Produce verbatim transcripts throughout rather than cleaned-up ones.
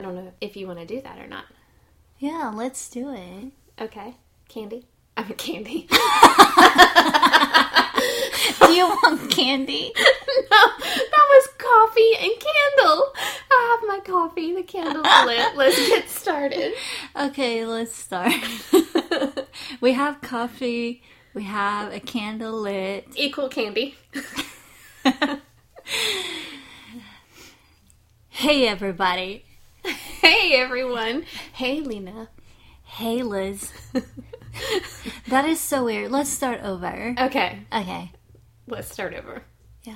I don't know if you want to do that or not. Yeah, let's do it. Okay. Candy? I mean, candy. Do you want candy? No, that was coffee and candle. I have my coffee. The candle's lit. Let's get started. Okay, let's start. We have coffee. We have a candle lit. Equal candy. Hey, everybody. Hey, everyone. Hey, Lena. Hey, Liz. That is so weird. Let's start over. Okay. Okay. Let's start over. Yeah.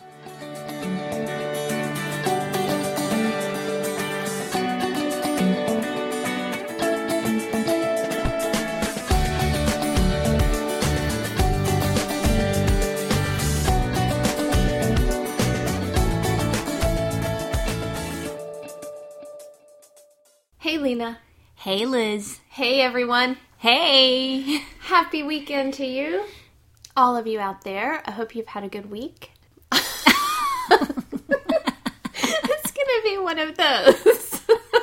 Hey, Lena. Hey, Liz. Hey, everyone. Hey. Happy weekend to you. All of you out there. I hope you've had a good week. It's going to be one of those.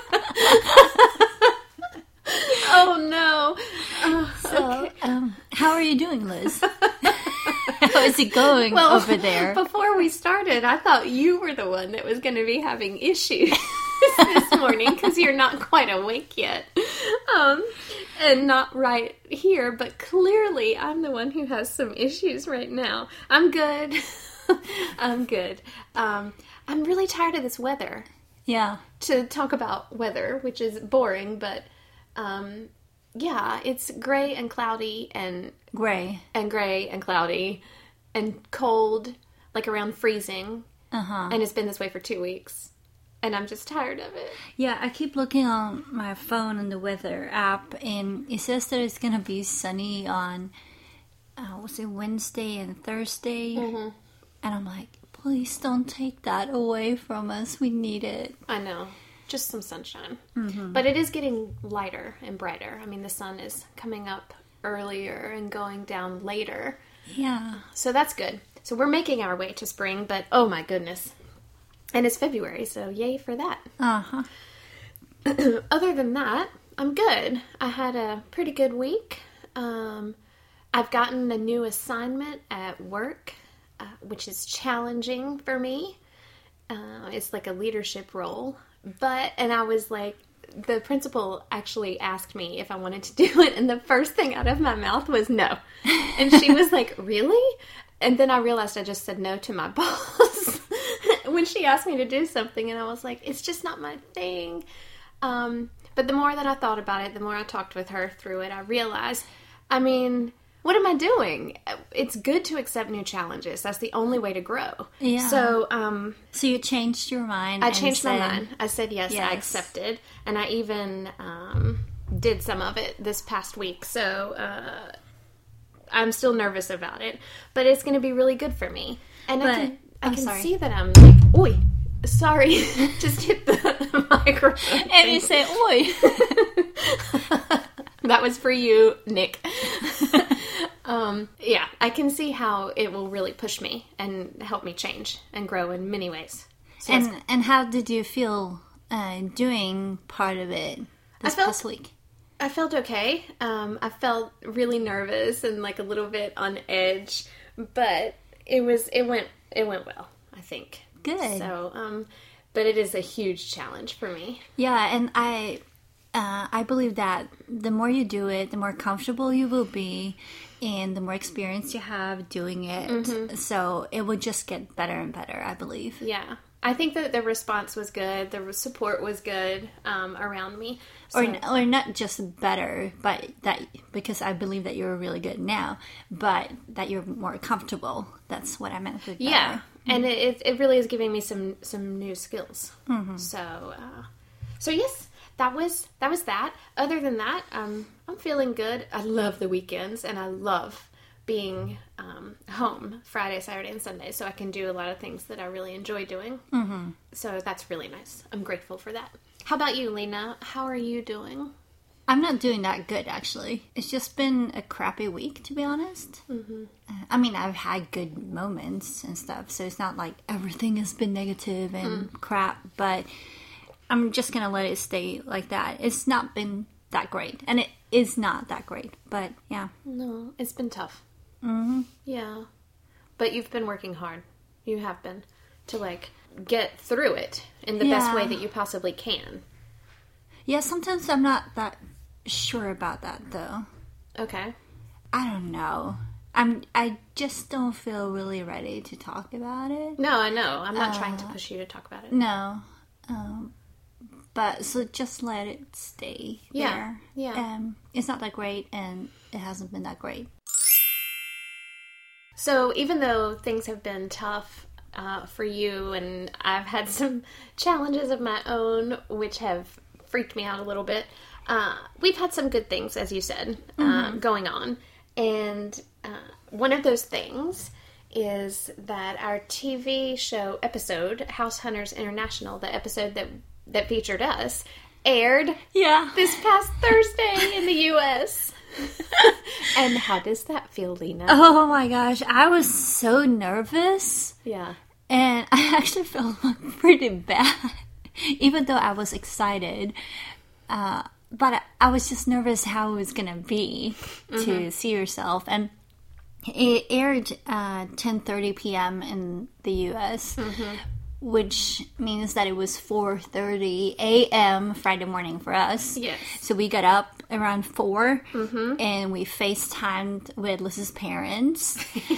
Oh, no. Oh, So, okay. um, how are you doing, Liz? How is it going Well, over there? Before we started, I thought you were the one that was going to be having issues this morning because you're not quite awake yet. Um, and not right here, but clearly I'm the one who has some issues right now. I'm good. I'm good. Um, I'm really tired of this weather. Yeah. To talk about weather, which is boring, but um, yeah, it's gray and cloudy and Gray. and gray and cloudy and cold, like around freezing. Uh-huh. And it's been this way for two weeks. And I'm just tired of it. Yeah, I keep looking on my phone on the weather app, and it says that it's going to be sunny on, uh, was it Wednesday and Thursday? Mm-hmm. And I'm like, please don't take that away from us. We need it. I know. Just some sunshine. Mm-hmm. But it is getting lighter and brighter. I mean, the sun is coming up earlier and going down later. Yeah. So that's good. So we're making our way to spring, but oh my goodness. And it's February, so yay for that. Uh-huh. Other than that, I'm good. I had a pretty good week. Um, I've gotten a new assignment at work, uh, which is challenging for me. Uh, it's like a leadership role. But, and I was like, the principal actually asked me if I wanted to do it, and the first thing out of my mouth was no. And she was like, really? And then I realized I just said no to my boss when she asked me to do something, and I was like, it's just not my thing. Um, but the more that I thought about it, the more I talked with her through it, I realized, I mean, what am I doing? It's good to accept new challenges. That's the only way to grow. Yeah. So, um... So you changed your mind. I and changed said, my mind. I said yes, yes. I accepted. And I even um, did some of it this past week. So uh, I'm still nervous about it. But it's going to be really good for me. And But, I can, I I'm can sorry. see that I'm like, oi, sorry. Just hit the microphone. And you say, oi. That was for you, Nick. um, yeah, I can see how it will really push me and help me change and grow in many ways. So and that's- and how did you feel uh, doing part of it this I felt- past week? I felt okay. Um, I felt really nervous and like a little bit on edge, but it was it went it went well, I think. Good. So, um, but it is a huge challenge for me. Yeah, and I uh, I believe that the more you do it, the more comfortable you will be, and the more experience you have doing it. Mm-hmm. So it will just get better and better, I believe. Yeah, I think that the response was good. The support was good um, around me. So, Or, or not just better, but that because I believe that you're really good now, but that you're more comfortable. That's what I meant with better. yeah, and it it really is giving me some some new skills. Mm-hmm. So, uh, so yes, that was that was that. Other than that, um, I'm feeling good. I love the weekends, and I love being um, home Friday, Saturday, and Sunday, so I can do a lot of things that I really enjoy doing. Mm-hmm. So that's really nice. I'm grateful for that. How about you, Lena? How are you doing? I'm not doing that good, actually. It's just been a crappy week, to be honest. Mm-hmm. I mean, I've had good moments and stuff, so it's not like everything has been negative and mm. crap, but I'm just gonna let it stay like that. It's not been that great, and it is not that great. But yeah, No, it's been tough. mm-hmm. Yeah, but you've been working hard. You have been to like get through it in the Yeah. best way that you possibly can. yeah. Sometimes I'm not that sure about that though. Okay. I don't know. I'm. I just don't feel really ready to talk about it. No, I know. I'm not Uh, trying to push you to talk about it. No. Um, but so just let it stay Yeah, there. yeah. Um, it's not that great, and it hasn't been that great. So even though things have been tough uh, for you, and I've had some challenges of my own, which have freaked me out a little bit, uh, we've had some good things, as you said, uh, going on. And uh, one of those things is that our T V show episode, House Hunters International, the episode that that featured us, aired Yeah. this past Thursday in the U S And how does that feel, Lena? Oh my gosh, I was so nervous, Yeah. and I actually felt pretty bad, even though I was excited. Uh, but I, I was just nervous how it was gonna be to see yourself, and it aired uh, ten thirty p.m. in the U S, which means that it was four thirty a.m. Friday morning for us. Yes. So we got up around four, and we FaceTimed with Liz's parents.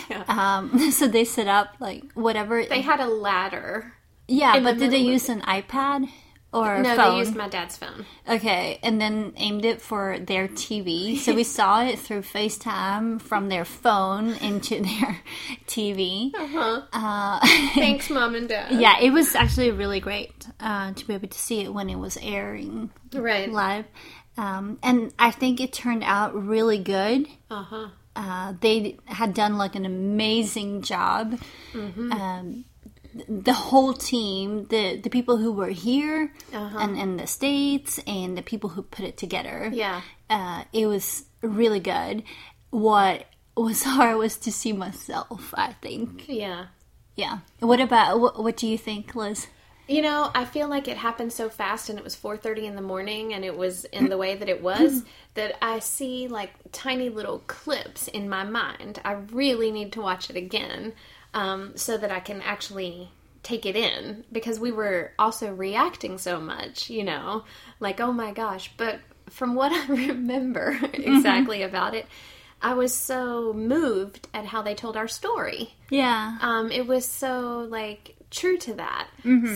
um, so they set up like whatever. They had a ladder. yeah, in the but did they middle of use an iPad or No, phone? they used my dad's phone. Okay, and then aimed it for their T V. So we saw it through FaceTime from their phone into their T V. Uh-huh. Uh, Thanks, Mom and Dad. yeah, it was actually really great uh, to be able to see it when it was airing Right. live. Um, and I think it turned out really good. Uh-huh. Uh, they had done like an amazing job. Mm-hmm. Um, the whole team, the the people who were here Uh-huh. and in the States, and the people who put it together. Yeah. Uh, it was really good. What was hard was to see myself, I think. Yeah. Yeah. What about, what, what do you think, Liz? You know, I feel like it happened so fast, and it was four thirty in the morning, and it was in the way that it was, that I see like tiny little clips in my mind. I really need to watch it again um, so that I can actually take it in, because we were also reacting so much, you know, like, oh my gosh. But from what I remember exactly about it, I was so moved at how they told our story. Yeah. Um, it was so like true to that.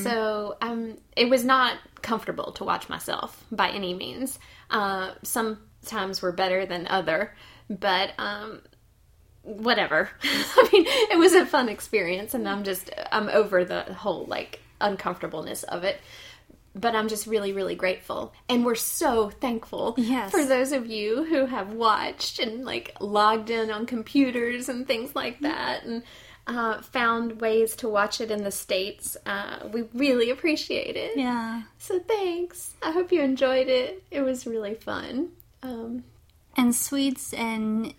So um, it was not comfortable to watch myself by any means. Uh, some times were better than other, but um, whatever. I mean, it was a fun experience, and I'm just I'm over the whole like uncomfortableness of it. But I'm just really, really grateful. And we're so thankful Yes. for those of you who have watched and like logged in on computers and things like that, and uh, found ways to watch it in the States. Uh, we really appreciate it. Yeah. So thanks. I hope you enjoyed it. It was really fun. Um, And Swedes and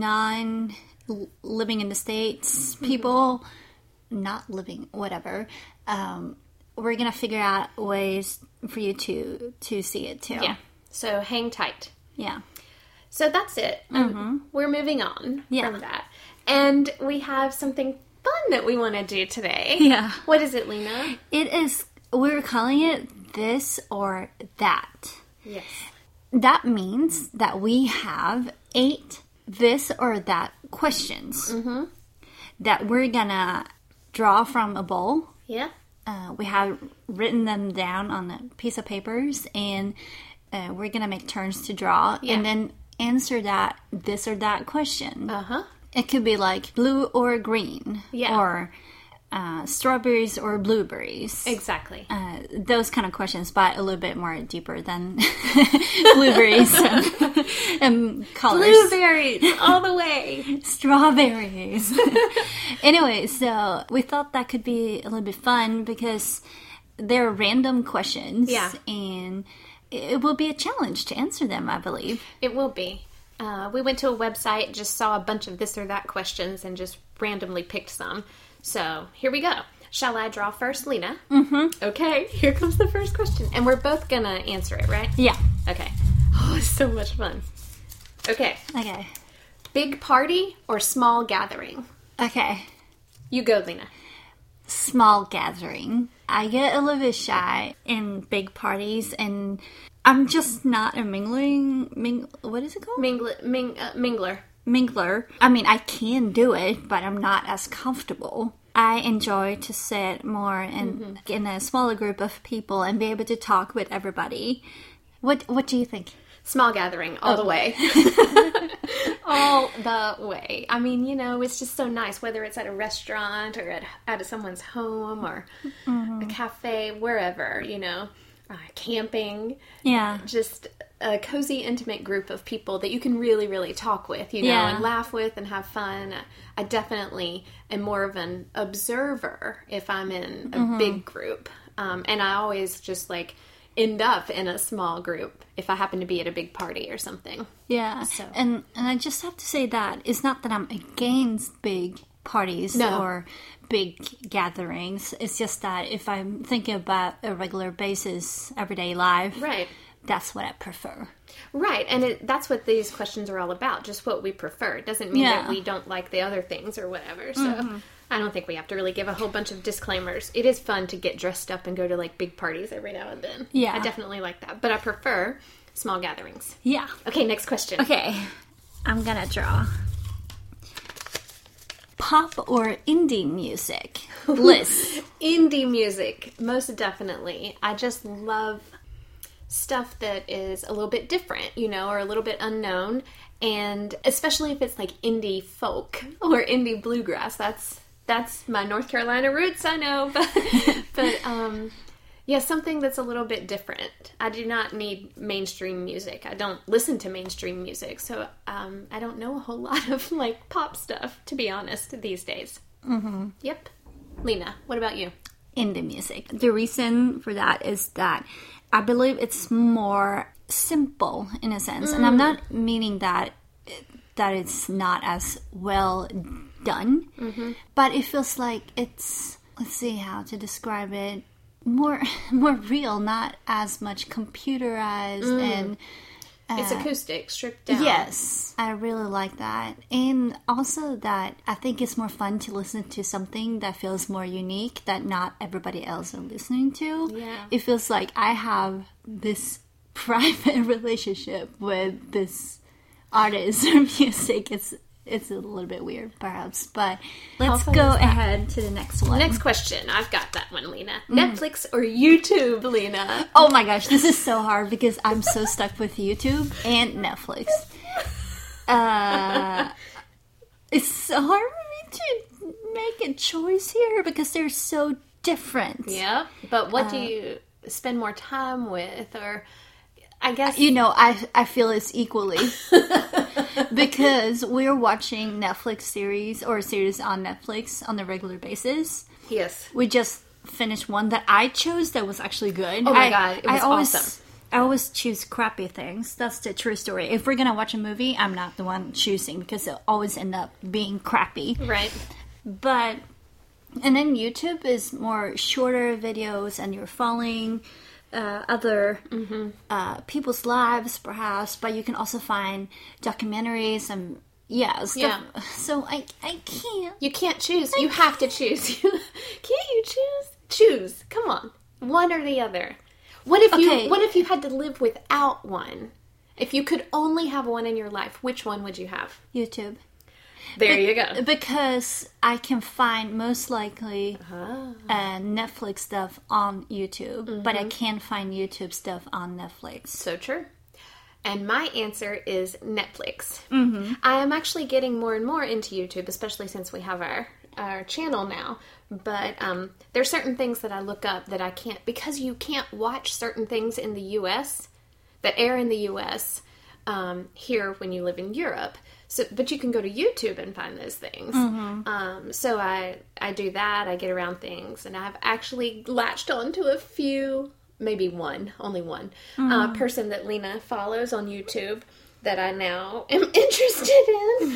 non living in the States people, not living, whatever, um, we're going to figure out ways for you to, to see it too. yeah. So hang tight. Yeah. So that's it. Um, we're moving on Yeah. from that. And we have something fun that we want to do today. Yeah. What is it, Lena? It is, we're calling it this or that. Yes. That means that we have eight this or that questions that we're gonna draw from a bowl. Yeah. Uh, we have written them down on a piece of papers, and uh, we're gonna make turns to draw, Yeah. and then answer that this or that question. Uh-huh. It could be like blue or green, Yeah. or uh, strawberries or blueberries. Exactly. Uh, those kind of questions, but a little bit more deeper than blueberries and, and colors. Blueberries all the way. Strawberries. Anyway, so we thought that could be a little bit fun because they're random questions. Yeah. And it will be a challenge to answer them, I believe. It will be. Uh, we went to a website, just saw a bunch of this or that questions, and just randomly picked some. So here we go. Shall I draw first, Lena? Mm-hmm. Okay, here comes the first question. And we're both going to answer it, right? Yeah. Okay. Oh, it's so much fun. Okay. Okay. Big party or small gathering? Okay. You go, Lena. Small gathering. I get a little bit shy in big parties, and I'm just not a mingling. Ming, what is it called? Mingler. Ming, uh, mingler. Mingler. I mean, I can do it, but I'm not as comfortable. I enjoy to sit more in mm-hmm. in a smaller group of people and be able to talk with everybody. What What do you think? Small gathering, all oh. the way. All the way. I mean, you know, it's just so nice, whether it's at a restaurant or at, at someone's home or mm-hmm. a cafe, wherever, you know, uh, camping. Yeah. Just a cozy, intimate group of people that you can really, really talk with, you know, yeah. and laugh with and have fun. I definitely am more of an observer if I'm in a mm-hmm. big group. Um, and I always just, like, end up in a small group if I happen to be at a big party or something. Yeah. So. And and I just have to say that it's not that I'm against big parties no. or big gatherings. It's just that if I'm thinking about a regular basis, everyday life, right. that's what I prefer. Right. And it, that's what these questions are all about, just what we prefer. It doesn't mean yeah. that we don't like the other things or whatever. So mm-hmm. I don't think we have to really give a whole bunch of disclaimers. It is fun to get dressed up and go to, like, big parties every now and then. Yeah. I definitely like that. But I prefer small gatherings. Yeah. Okay, next question. Okay. I'm gonna draw. Pop or indie music? Liz. Indie music, most definitely. I just love stuff that is a little bit different, you know, or a little bit unknown. And especially if it's, like, indie folk or indie bluegrass. That's... That's my North Carolina roots, I know, but, but um, yeah, something that's a little bit different. I do not need mainstream music. I don't listen to mainstream music, so um, I don't know a whole lot of, like, pop stuff, to be honest, these days. Mm-hmm. Yep. Lena, what about you? Indie music. The reason for that is that I believe it's more simple, in a sense, mm. and I'm not meaning that that it's not as well done, mm-hmm. but it feels like it's, let's see how to describe it, more more real, not as much computerized mm. and uh, it's acoustic, stripped down. Yes, I really like that. And also that I think it's more fun to listen to something that feels more unique that not everybody else are listening to. Yeah. It feels like I have this private relationship with this artist or music. It's It's a little bit weird, perhaps, but let's go ahead to the next one. Next question. I've got that one, Lena. Mm. Netflix or YouTube, Lena? Oh my gosh, this is so hard because I'm so stuck with YouTube and Netflix. Uh, it's so hard for me to make a choice here because they're so different. Yeah, but what uh, do you spend more time with, or... I guess... You know, I I feel it's equally. Because we're watching Netflix series or series on Netflix on a regular basis. Yes. We just finished one that I chose that was actually good. Oh my I, god, it was I always, awesome. I always choose crappy things. That's the true story. If we're going to watch a movie, I'm not the one choosing because it'll always end up being crappy. Right. But, and then YouTube is more shorter videos and you're following... Uh, other mm-hmm. uh, people's lives, perhaps, but you can also find documentaries and yeah, stuff. Yeah. So I, I can't. You can't choose. I you have to choose. Can't you choose? Choose. Come on, one or the other. What if okay. you? What if you had to live without one? If you could only have one in your life, which one would you have? YouTube. There Be- you go. Because I can find most likely uh-huh. uh, Netflix stuff on YouTube, mm-hmm. but I can't find YouTube stuff on Netflix. So true. And my answer is Netflix. Mm-hmm. I am actually getting more and more into YouTube, especially since we have our, our channel now. But um, there are certain things that I look up that I can't, because you can't watch certain things in the U S that air in the U S um, here when you live in Europe. So, but you can go to YouTube and find those things. Mm-hmm. Um, so I, I do that. I get around things. And I've actually latched onto a few, maybe one, only one, mm-hmm. uh, person that Lena follows on YouTube that I now am interested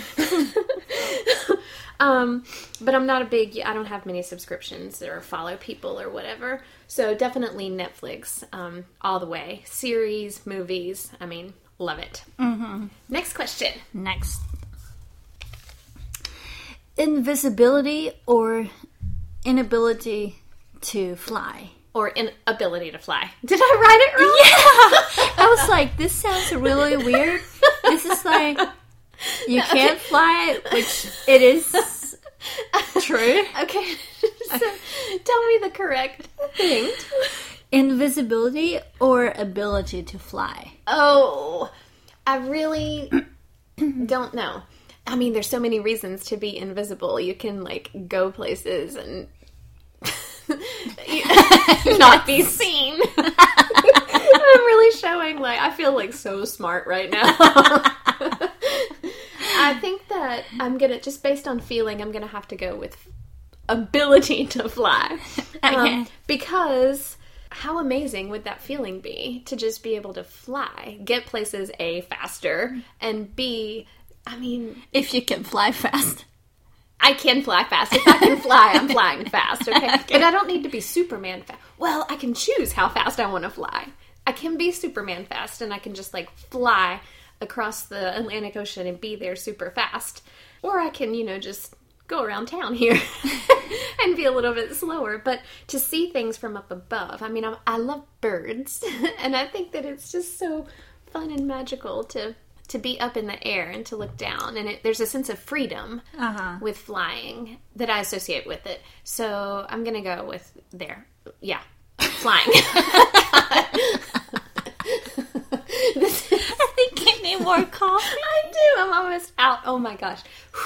in. um, but I'm not a big, I don't have many subscriptions or follow people or whatever. So definitely Netflix, um, all the way. Series, movies, I mean, love it. Mm-hmm. Next question. Next. Invisibility or inability to fly? Or inability to fly. Did I write it wrong? Yeah! I was like, this sounds really weird. This is like, you can't fly, which it is true. Okay, so tell me the correct thing. Invisibility or ability to fly? Oh, I really don't know. I mean, there's so many reasons to be invisible. You can, like, go places and not be seen. I'm really showing, like, I feel, like, so smart right now. I think that I'm gonna, just based on feeling, I'm gonna have to go with ability to fly. Okay. Um, because how amazing would that feeling be to just be able to fly, get places A, faster, and B, I mean... If you can fly fast. I can fly fast. If I can fly, I'm flying fast, okay? okay? But I don't need to be Superman fast. Well, I can choose how fast I want to fly. I can be Superman fast, and I can just, like, fly across the Atlantic Ocean and be there super fast. Or I can, you know, just go around town here and be a little bit slower. But to see things from up above, I mean, I, I love birds, and I think that it's just so fun and magical to... to be up in the air and to look down. And it, there's a sense of freedom uh-huh. with flying that I associate with it. So I'm going to go with there. Yeah. Flying. this is, I think you need more coffee. I do. I'm almost out. Oh my gosh.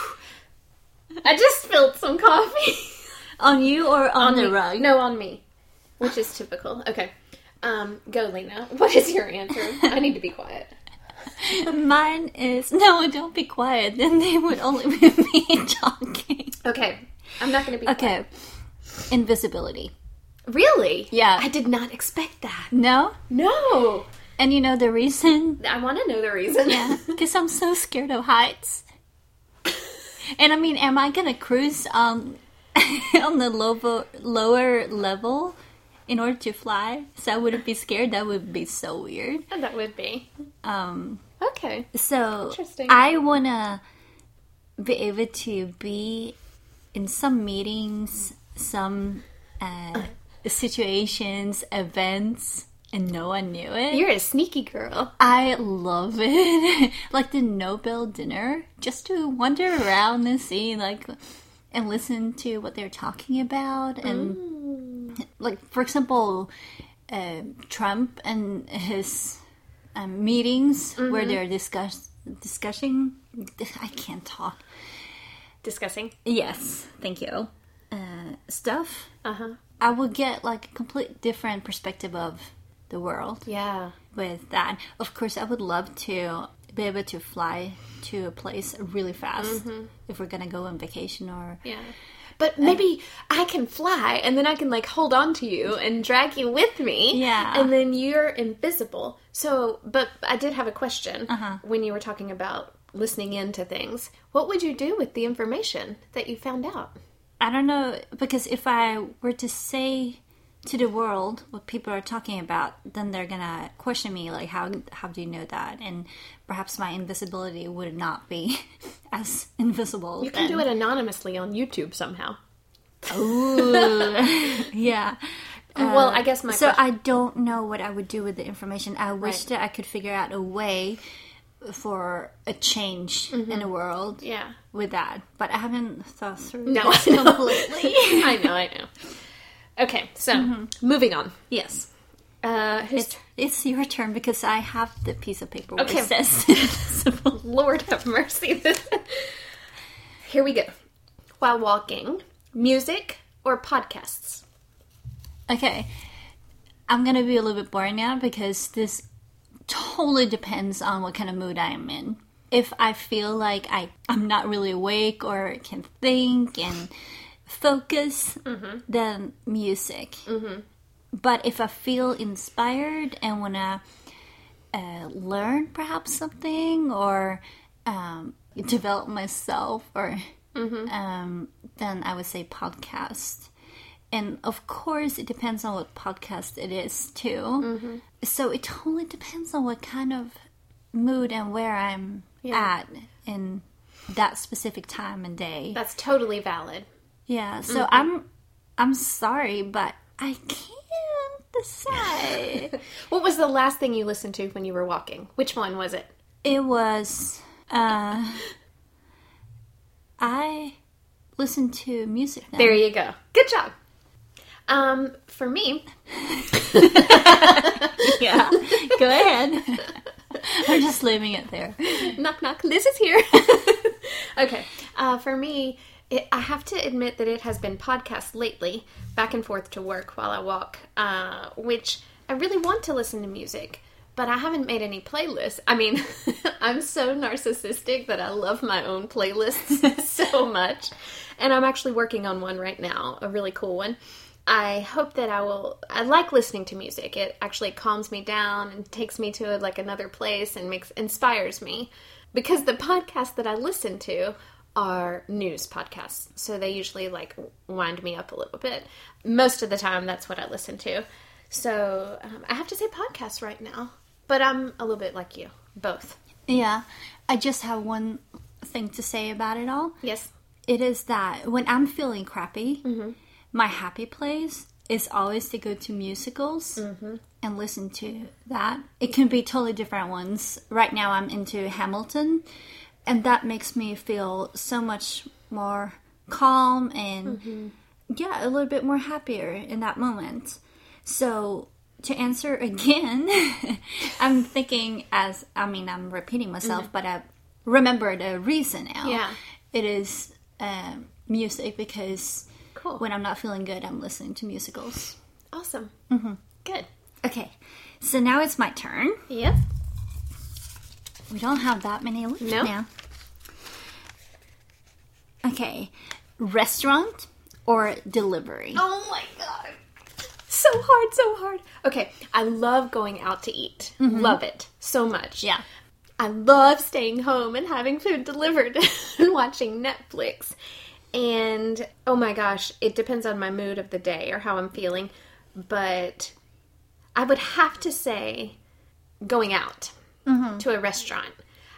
I just spilled some coffee. On you or on, on the me. rug? No, on me. Which is typical. Okay. Um, go, Lena. What is your answer? I need to be quiet. Mine is... No, don't be quiet. Then they would only be me talking. Okay. I'm not going to be okay. quiet. Invisibility. Really? Yeah. I did not expect that. No? No. And you know the reason? I want to know the reason. Yeah. Because I'm so scared of heights. And I mean, am I going to cruise on, on the low, lower level in order to fly? So I wouldn't be scared. That would be so weird. That would be. Um, okay. So Interesting. I want to be able to be in some meetings, some uh, situations, events, and no one knew it. You're a sneaky girl. I love it. Like the Nobel dinner, just to wander around and see, like, and listen to what they're talking about. And, mm. like, for example, uh, Trump and his um, meetings mm-hmm. where they're discuss discussing. I can't talk. Discussing? Yes, thank you. Uh, stuff. Uh huh. I would get, like, a complete different perspective of the world. Yeah. With that. Of course, I would love to be able to fly to a place really fast mm-hmm. if we're going to go on vacation or... Yeah. But maybe uh, I can fly and then I can like hold on to you and drag you with me. Yeah. And then you're invisible. So, but I did have a question uh-huh. when you were talking about listening into things. What would you do with the information that you found out? I don't know, because if I were to say to the world what people are talking about, then they're gonna question me, like, how how do you know that? And perhaps my invisibility would not be as invisible. You can then. do it anonymously on YouTube somehow. Ooh, yeah. Well, uh, I guess my so question... I don't know what I would do with the information. I wish right. that I could figure out a way for a change mm-hmm. in the world. Yeah. With that, but I haven't thought through no, this completely. I know, I know. Okay, so mm-hmm. moving on. Yes. Uh, it's, it's your turn because I have the piece of paper where okay. it says Lord have mercy. Here we go. While walking, music or podcasts? Okay. I'm going to be a little bit boring now because this totally depends on what kind of mood I am in. If I feel like I, I'm not really awake or can think and focus, mm-hmm. then music. Mm-hmm. But if I feel inspired and want to uh, learn perhaps something or um, develop myself, or mm-hmm. um, then I would say podcast. And of course, it depends on what podcast it is too. Mm-hmm. So it totally depends on what kind of mood and where I'm yeah. at in that specific time and day. That's totally valid. Yeah, so mm-hmm. I'm I'm sorry, but I can't decide. What was the last thing you listened to when you were walking? Which one was it? It was uh I listened to music then. There you go. Good job. Um, for me... yeah, go ahead. I'm just leaving it there. Knock, knock. Liz is here. Okay. Uh, for me, it, I have to admit that it has been podcasts lately, back and forth to work while I walk, uh, which I really want to listen to music, but I haven't made any playlists. I mean, I'm so narcissistic that I love my own playlists so much, and I'm actually working on one right now, a really cool one. I hope that I will, I like listening to music. It actually calms me down and takes me to like another place and makes, inspires me. Because the podcasts that I listen to are news podcasts. So they usually like wind me up a little bit. Most of the time that's what I listen to. So um, I have to say podcasts right now. But I'm a little bit like you, both. Yeah, I just have one thing to say about it all. Yes. It is that when I'm feeling crappy, mm-hmm. my happy place is always to go to musicals mm-hmm. and listen to that. It can be totally different ones. Right now I'm into Hamilton, and that makes me feel so much more calm and, mm-hmm. yeah, a little bit more happier in that moment. So, to answer again, I'm thinking as, I mean, I'm repeating myself, mm-hmm. but I remember the reason now. Yeah. It is uh, music because... Cool. When I'm not feeling good, I'm listening to musicals. Awesome. Mm-hmm. Good. Okay. So now it's my turn. Yep. We don't have that many left no. now. Okay. Restaurant or delivery? Oh my god. So hard, so hard. Okay. I love going out to eat. Mm-hmm. Love it so much. Yeah. I love staying home and having food delivered and watching Netflix. And, oh my gosh, it depends on my mood of the day or how I'm feeling. But I would have to say going out mm-hmm. to a restaurant.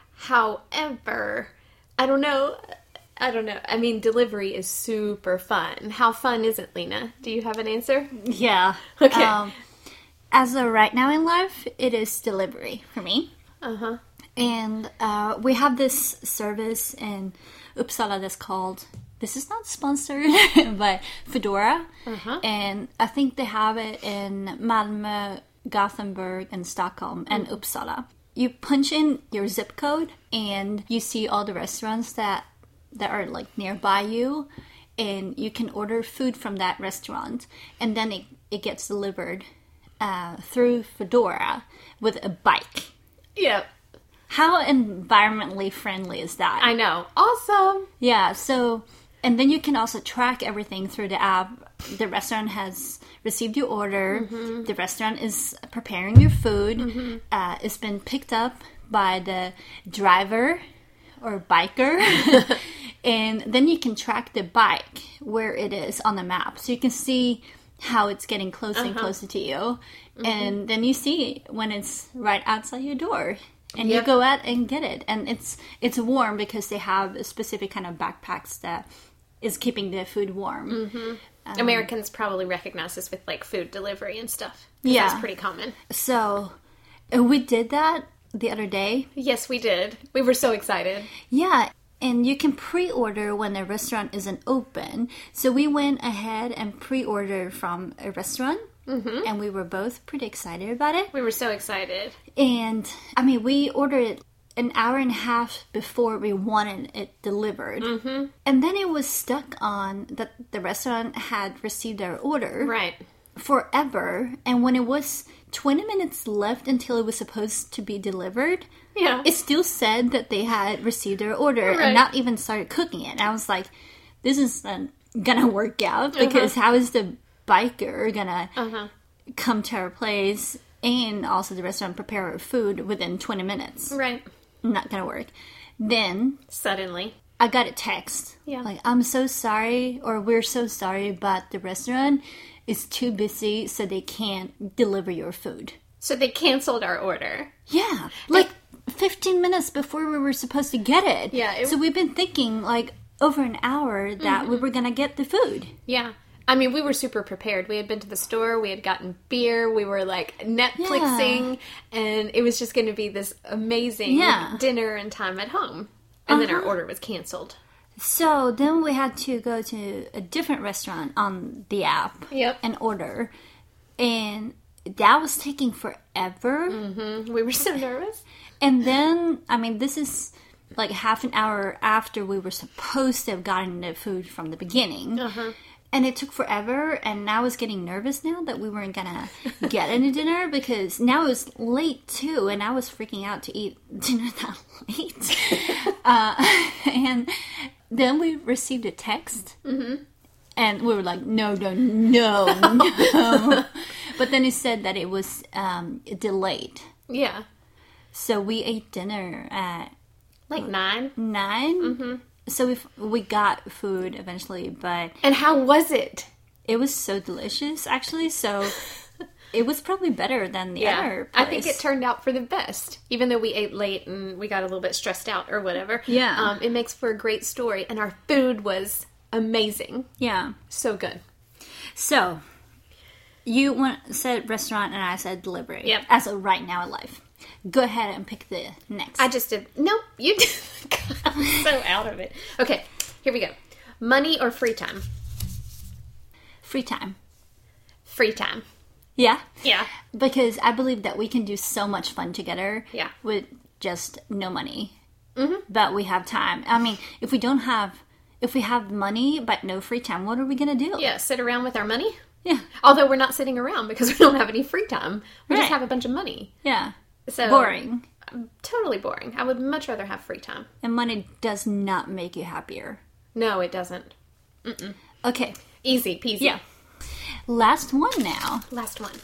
However, I don't know. I don't know. I mean, delivery is super fun. How fun is it, Lena? Do you have an answer? Yeah. Okay. Um, as of right now in life, it is delivery for me. Uh-huh. And uh, we have this service in Uppsala that's called... This is not sponsored, but Foodora. Uh-huh. And I think they have it in Malmö, Gothenburg, and Stockholm, and mm. Uppsala. You punch in your zip code, and you see all the restaurants that, that are like nearby you, and you can order food from that restaurant, and then it, it gets delivered uh, through Foodora with a bike. Yeah. How environmentally friendly is that? I know. Awesome. Yeah, so... And then you can also track everything through the app. The restaurant has received your order. Mm-hmm. The restaurant is preparing your food. Mm-hmm. Uh, it's been picked up by the driver or biker. And then you can track the bike where it is on the map. So you can see how it's getting closer uh-huh. and closer to you. Mm-hmm. And then you see when it's right outside your door. And yep. you go out and get it. And it's it's warm because they have a specific kind of backpacks that is keeping the food warm. Mm-hmm. Um, Americans probably recognize this with like food delivery and stuff. Yeah. That's pretty common. So we did that the other day. Yes, we did. We were so excited. Yeah. And you can pre-order when the restaurant isn't open. So we went ahead and pre-ordered from a restaurant. Mm-hmm. And we were both pretty excited about it. We were so excited. And, I mean, we ordered it an hour and a half before we wanted it delivered. Mm-hmm. And then it was stuck on that the restaurant had received our order. Right. Forever. And when it was twenty minutes left until it was supposed to be delivered, yeah, it still said that they had received our order right. and not even started cooking it. And I was like, this isn't gonna work out because uh-huh. how is the biker gonna uh-huh. come to our place and also the restaurant prepare our food within twenty minutes. Right. Not gonna work. Then Suddenly. I got a text. Yeah. Like, I'm so sorry, or we're so sorry, but the restaurant is too busy, so they can't deliver your food. So they canceled our order. Yeah. Like fifteen minutes before we were supposed to get it. Yeah. It, so we've been thinking, like, over an hour that mm-hmm. we were gonna get the food. Yeah. I mean, we were super prepared. We had been to the store, we had gotten beer, we were like Netflixing, yeah. and it was just going to be this amazing yeah. dinner and time at home. And uh-huh. then our order was canceled. So then we had to go to a different restaurant on the app yep. and order. And that was taking forever. Mm-hmm. We were so nervous. And then, I mean, this is like half an hour after we were supposed to have gotten the food from the beginning. Uh-huh. And it took forever, and I was getting nervous now that we weren't gonna get any dinner, because now it was late too, and I was freaking out to eat dinner that late. uh, and then we received a text, mm-hmm. and we were like, no, no, no, no. But then it said that it was um, delayed. Yeah. So we ate dinner at... Like nine? Nine? Mm-hmm. So we we got food eventually, but... And how was it? It was so delicious, actually, so it was probably better than the yeah, other place. I think it turned out for the best. Even though we ate late and we got a little bit stressed out or whatever. Yeah. Um, it makes for a great story, and our food was amazing. Yeah. So good. So, you went, said restaurant and I said delivery. Yep. As of right now in life. Go ahead and pick the next. I just did. Nope, you did. I'm so out of it. Okay, here we go. Money or free time? Free time. Free time. Yeah? Yeah. Because I believe that we can do so much fun together yeah. with just no money. Mm-hmm. But we have time. I mean, if we don't have, if we have money but no free time, what are we going to do? Yeah, sit around with our money? Yeah. Although we're not sitting around because we don't have any free time. We right. just have a bunch of money. Yeah. So boring. Totally boring. I would much rather have free time. And money does not make you happier. No, it doesn't. Mm-mm. Okay. Easy peasy. Yeah. Last one now. Last one.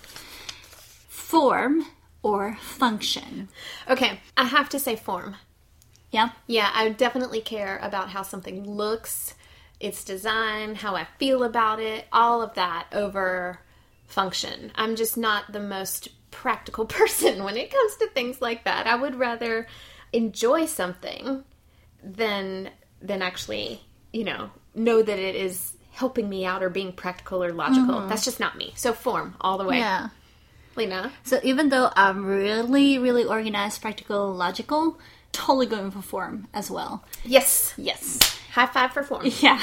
Form or function? Okay. I have to say form. Yeah? Yeah, I definitely care about how something looks, its design, how I feel about it, all of that over function. I'm just not the most practical person when it comes to things like that. I would rather enjoy something than than actually, you know, know that it is helping me out or being practical or logical. Mm-hmm. That's just not me. So form all the way. Yeah. Lena? So even though I'm really, really organized, practical, logical, totally going for form as well. Yes. Yes. High five for form. Yeah.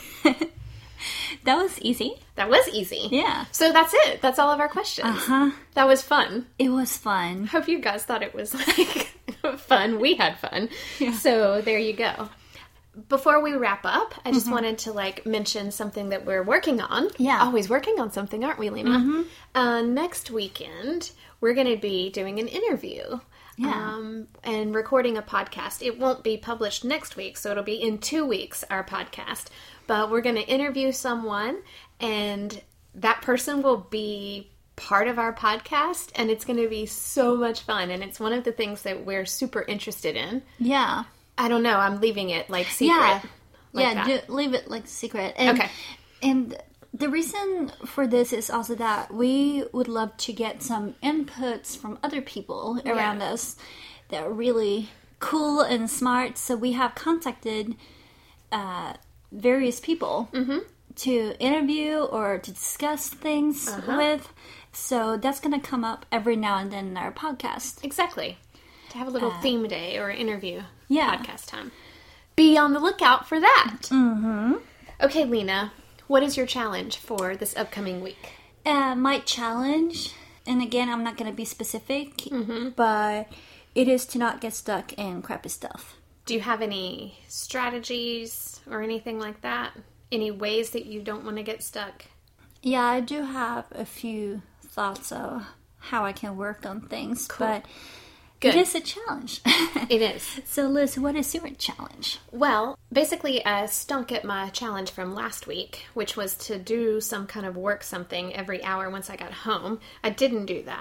That was easy. That was easy. Yeah. So that's it. That's all of our questions. Uh-huh. That was fun. It was fun. Hope you guys thought it was like fun. We had fun. Yeah. So there you go. Before we wrap up, I just mm-hmm. wanted to like mention something that we're working on. Yeah. Always working on something, aren't we, Lena? Mm-hmm. Uh, next weekend, we're going to be doing an interview. Yeah. Um, and recording a podcast. It won't be published next week, so it'll be in two weeks, our podcast. But we're going to interview someone, and that person will be part of our podcast, and it's going to be so much fun. And it's one of the things that we're super interested in. Yeah. I don't know. I'm leaving it like secret. Yeah. Like yeah, that. do, leave it like secret. And, okay. And the reason for this is also that we would love to get some inputs from other people around yeah. us that are really cool and smart. So we have contacted uh, various people mm-hmm. to interview or to discuss things uh-huh. with. So that's going to come up every now and then in our podcast. Exactly. To have a little uh, theme day or interview yeah. podcast time. Be on the lookout for that. Mm-hmm. Okay, Lena. What is your challenge for this upcoming week? Uh, my challenge, and again, I'm not going to be specific, mm-hmm. but it is to not get stuck in crappy stuff. Do you have any strategies or anything like that? Any ways that you don't want to get stuck? Yeah, I do have a few thoughts of how I can work on things, cool. but Good. It is a challenge. It is. So, Liz, what is your challenge? Well, basically, I stunk at my challenge from last week, which was to do some kind of work something every hour once I got home. I didn't do that.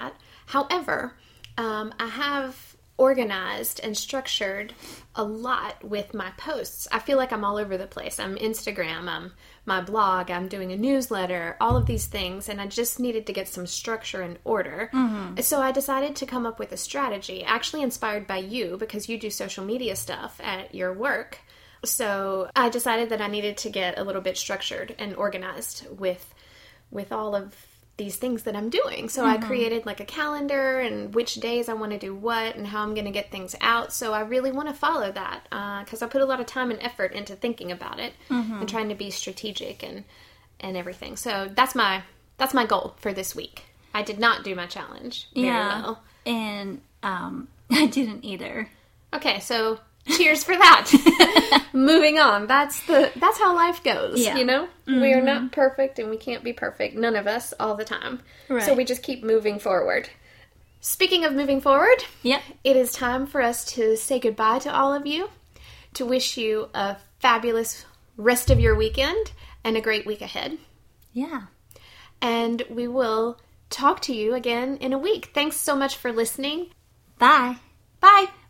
However, um, I have organized and structured a lot with my posts. I feel like I'm all over the place. I'm Instagram, I'm my blog, I'm doing a newsletter, all of these things, and I just needed to get some structure and order. Mm-hmm. So I decided to come up with a strategy, actually inspired by you, because you do social media stuff at your work. So I decided that I needed to get a little bit structured and organized with with all of these things that I'm doing. So mm-hmm. I created like a calendar and which days I want to do what and how I'm going to get things out. So I really want to follow that because uh, I put a lot of time and effort into thinking about it mm-hmm. and trying to be strategic and and everything. So that's my that's my goal for this week. I did not do my challenge very yeah, well. And um, I didn't either. Okay, so cheers for that. Moving on. That's the that's how life goes, yeah. you know? Mm-hmm. We are not perfect and we can't be perfect, none of us, all the time. Right. So we just keep moving forward. Speaking of moving forward, yep. it is time for us to say goodbye to all of you, to wish you a fabulous rest of your weekend and a great week ahead. Yeah. And we will talk to you again in a week. Thanks so much for listening. Bye. Bye.